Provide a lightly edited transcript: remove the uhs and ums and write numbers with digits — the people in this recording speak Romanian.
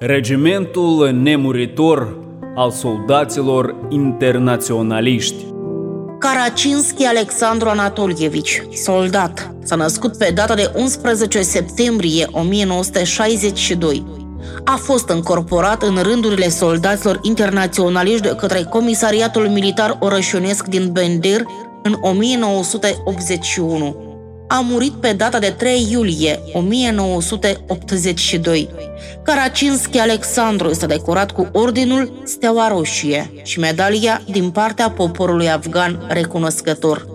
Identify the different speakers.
Speaker 1: Regimentul nemuritor al soldaților internaționaliști.
Speaker 2: Karacinski Alexandru Anatolievici, soldat, s-a născut pe data de 11 septembrie 1962. A fost încorporat în rândurile soldaților internaționaliști de către Comisariatul Militar Orășionesc din Bender în 1981. A murit pe data de 3 iulie 1982. Karacinski Alexandru este decorat cu Ordinul Steaua Roșie și medalia din partea poporului afgan recunoscător.